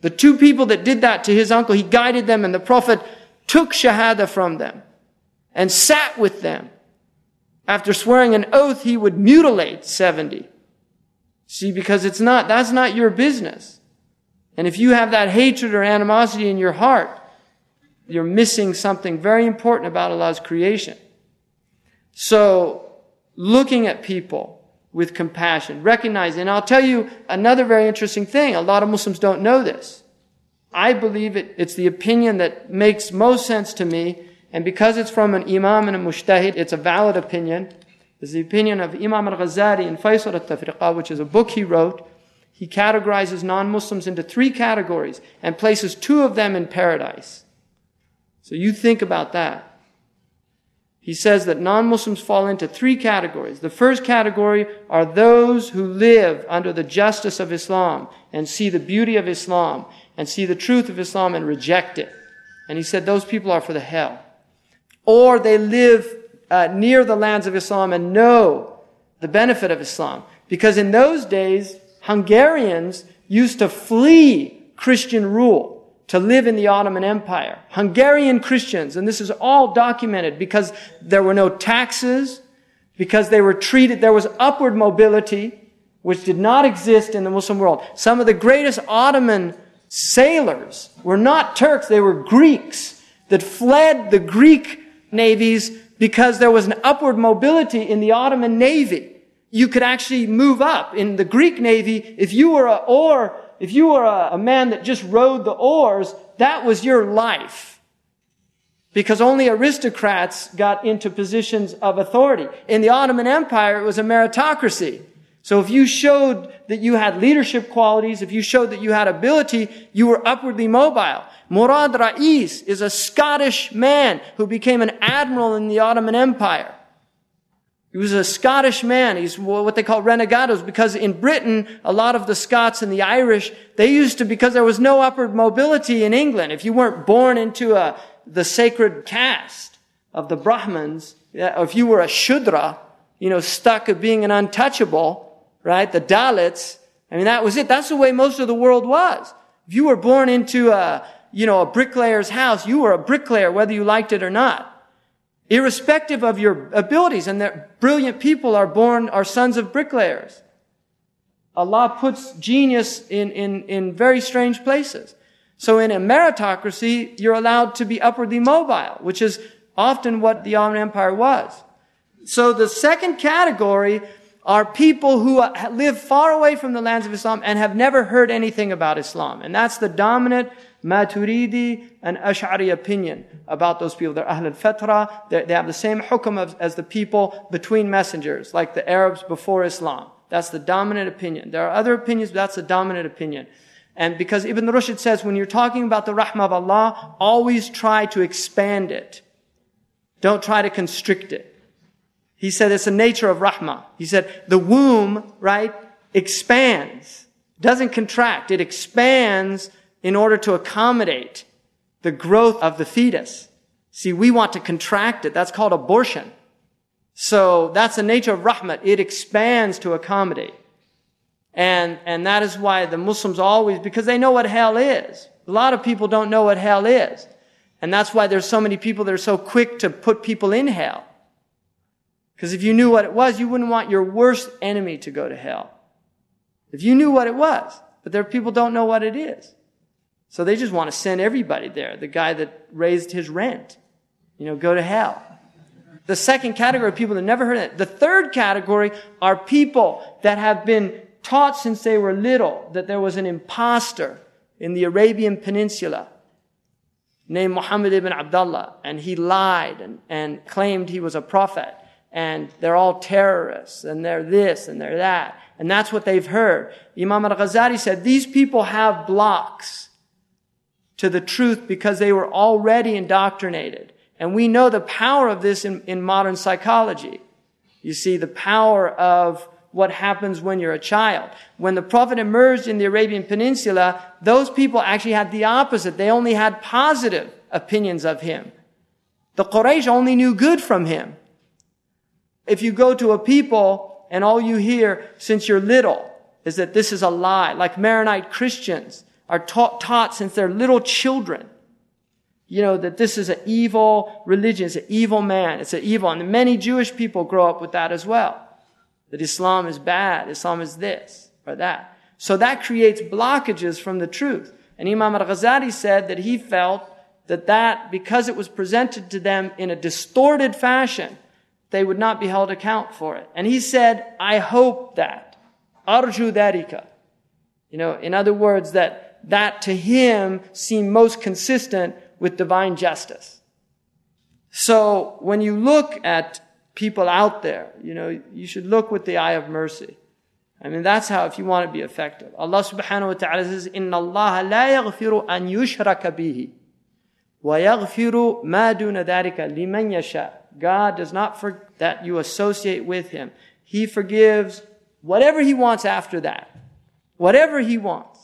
The two people that did that to his uncle, he guided them, and the Prophet took shahada from them and sat with them. After swearing an oath, he would mutilate 70. See, because that's not your business. And if you have that hatred or animosity in your heart, you're missing something very important about Allah's creation. So, looking at people with compassion, recognize, and I'll tell you another very interesting thing. A lot of Muslims don't know this. I believe it's the opinion that makes most sense to me, and because it's from an imam and a mujtahid, it's a valid opinion. It's the opinion of Imam al-Ghazali in Faisal al-Tafriqah, which is a book he wrote. He categorizes non-Muslims into 3 categories and places 2 of them in paradise. So you think about that. He says that non-Muslims fall into 3 categories. The first category are those who live under the justice of Islam and see the beauty of Islam and see the truth of Islam and reject it. And he said those people are for the hell. Or they live near the lands of Islam and know the benefit of Islam. Because in those days, Hungarians used to flee Christian rule to live in the Ottoman Empire. Hungarian Christians, and this is all documented because there were no taxes, because they were treated, there was upward mobility, which did not exist in the Muslim world. Some of the greatest Ottoman sailors were not Turks, they were Greeks that fled the Greek navies because there was an upward mobility in the Ottoman Navy. You could actually move up in the Greek Navy. If you were a man that just rowed the oars, that was your life. Because only aristocrats got into positions of authority. In the Ottoman Empire, it was a meritocracy. So if you showed that you had leadership qualities, if you showed that you had ability, you were upwardly mobile. Murad Rais is a Scottish man who became an admiral in the Ottoman Empire. He was a Scottish man. He's what they call renegados, because in Britain, a lot of the Scots and the Irish, they used to, because there was no upward mobility in England. If you weren't born into the sacred caste of the Brahmins, or if you were a Shudra, stuck at being an untouchable, right? The Dalits, that was it. That's the way most of the world was. If you were born into a bricklayer's house, you were a bricklayer whether you liked it or not. Irrespective of your abilities, and that brilliant people are sons of bricklayers. Allah puts genius in very strange places. So in a meritocracy, you're allowed to be upwardly mobile, which is often what the Ottoman Empire was. So the second category are people who live far away from the lands of Islam and have never heard anything about Islam. And that's the dominant Maturidi and Ash'ari opinion about those people. They're Ahl al-Fatra. They have the same hukum as the people between messengers, like the Arabs before Islam. That's the dominant opinion. There are other opinions, but that's the dominant opinion. And because Ibn Rushd says, when you're talking about the rahmah of Allah, always try to expand it. Don't try to constrict it. He said it's the nature of rahmah. He said the womb, right, expands. Doesn't contract. It expands in order to accommodate the growth of the fetus. See, we want to contract it. That's called abortion. So that's the nature of rahmah. It expands to accommodate. And that is why the Muslims always, because they know what hell is. A lot of people don't know what hell is. And that's why there's so many people that are so quick to put people in hell. Because if you knew what it was, you wouldn't want your worst enemy to go to hell. If you knew what it was. But there are people who don't know what it is. So they just want to send everybody there. The guy that raised his rent, go to hell. The second category of people that never heard it. The third category are people that have been taught since they were little that there was an imposter in the Arabian Peninsula named Muhammad ibn Abdullah, and he lied and claimed he was a prophet, and they're all terrorists, and they're this and they're that, and that's what they've heard. Imam al-Ghazali said these people have blocks to the truth because they were already indoctrinated. And we know the power of this in modern psychology. You see the power of what happens when you're a child. When the Prophet emerged in the Arabian Peninsula, those people actually had the opposite. They only had positive opinions of him. The Quraysh only knew good from him. If you go to a people and all you hear since you're little is that this is a lie, like Maronite Christians are taught since they're little children, that this is an evil religion, it's an evil man, it's an evil. And many Jewish people grow up with that as well. That Islam is bad, Islam is this or that. So that creates blockages from the truth. And Imam al-Ghazali said that he felt that because it was presented to them in a distorted fashion, they would not be held account for it. And he said, I hope that. Arju dharika. In other words, that to him seemed most consistent with divine justice. So when you look at people out there, you should look with the eye of mercy. That's how, if you want to be effective. Allah subhanahu wa ta'ala says, إِنَّ اللَّهَ لَا يَغْفِرُ أَن يُشْرَكَ بِهِ وَيَغْفِرُ مَا دُونَ ذَلِكَ لِمَنْ يَشَاءُ. God does not forget that you associate with Him. He forgives whatever He wants after that. Whatever He wants.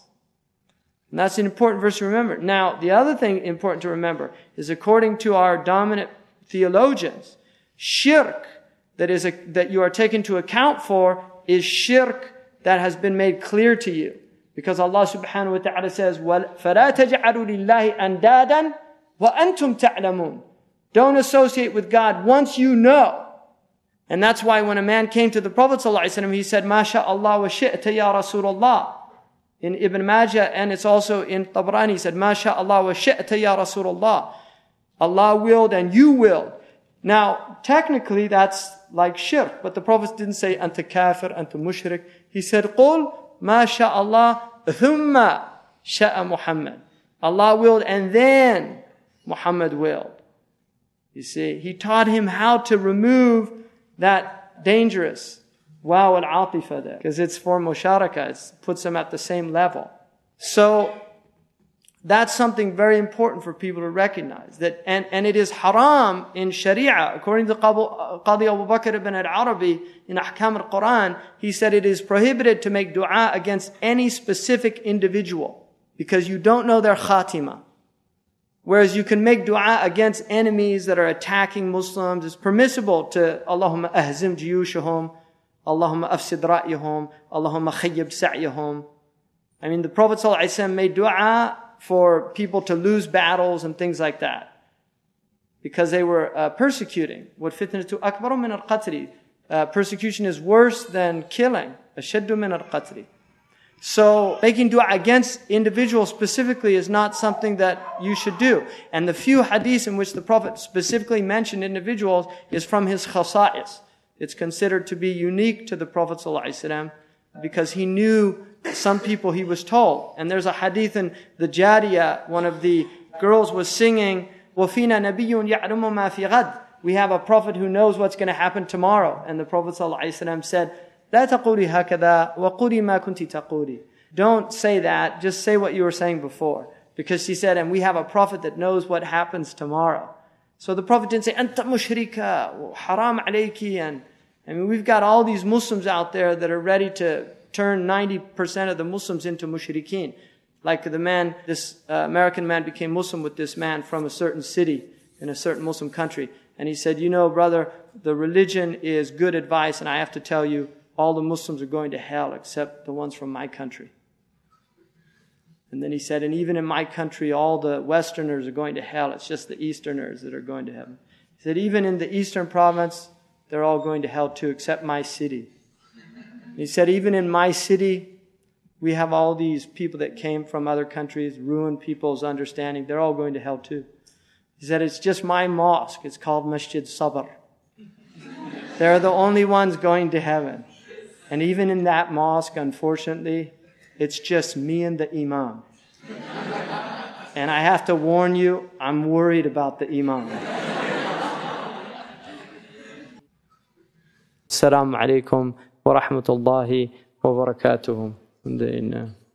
And that's an important verse to remember. Now, the other thing important to remember is, according to our dominant theologians, shirk that you are taken to account for is shirk that has been made clear to you. Because Allah subhanahu wa ta'ala says, فَلَا تَجْعَلُوا لِلَّهِ أَنْدَادًا وَأَنْتُمْ تَعْلَمُونَ. Don't associate with God once you know. And that's why when a man came to the Prophet ﷺ, he said, مَا شَاءَ اللَّهُ وَشِئْتَ يَا رَسُولَ اللَّهِ. In Ibn Majah, and it's also in Tabrani, he said, مَا شَاءَ اللَّهُ وَشِئْتَ يَا رَسُولَ اللَّهِ. Allah willed and you willed. Now, technically, that's like shirk, but the Prophet didn't say, Anta kafir, Anta mushrik. He said, قُلْ مَا شَاءَ اللَّهُ ثُمَّ شَاءَ Muhammad. Allah willed and then Muhammad willed. You see, He taught him how to remove that dangerous wow al-atifa there, because it's for musharaka, it puts them at the same level. So, that's something very important for people to recognize. That, and it is haram in Sharia. According to Qadi Abu Bakr ibn al-Arabi in Ahkam al-Quran, he said it is prohibited to make dua against any specific individual because you don't know their khatima. Whereas you can make dua against enemies that are attacking Muslims. It's permissible to Allahumma ahzim jiyushahum, Allahumma afsid ra'yahum, Allahumma khayyib sa'yahum. The Prophet ﷺ made dua for people to lose battles and things like that, because they were persecuting. What fitnatu akbaru min al-qatri. Persecution is worse than killing. Ashaddu min al-qatri. So making dua against individuals specifically is not something that you should do. And the few hadiths in which the Prophet specifically mentioned individuals is from his khasa'is. It's considered to be unique to the Prophet ﷺ because he knew some people he was told. And there's a hadith in the Jariyah, one of the girls was singing, وَفِينَا نَبِيٌّ يَعْلُمُ مَا فِي غَدٍ. We have a prophet who knows what's going to happen tomorrow. And the Prophet ﷺ said, لا تقولي هكذا وقولي ما كنت تقولي. Don't say that, just say what you were saying before. Because she said, and we have a prophet that knows what happens tomorrow. So the Prophet didn't say, أنت مشركة حرام عليكي. And we've got all these Muslims out there that are ready to turn 90% of the Muslims into mushrikeen. Like this American man became Muslim with this man from a certain city in a certain Muslim country. And he said, brother, the religion is good advice, and I have to tell you, all the Muslims are going to hell except the ones from my country. And then he said, and even in my country, all the Westerners are going to hell. It's just the Easterners that are going to heaven. He said, even in the Eastern province, they're all going to hell too, except my city. He said, even in my city, we have all these people that came from other countries, ruined people's understanding. They're all going to hell too. He said, it's just my mosque. It's called Masjid Sabr. They're the only ones going to heaven. And even in that mosque, unfortunately, it's just me and the imam. And I have to warn you, I'm worried about the imam. Assalamu alaikum wa rahmatullahi wa barakatuhu.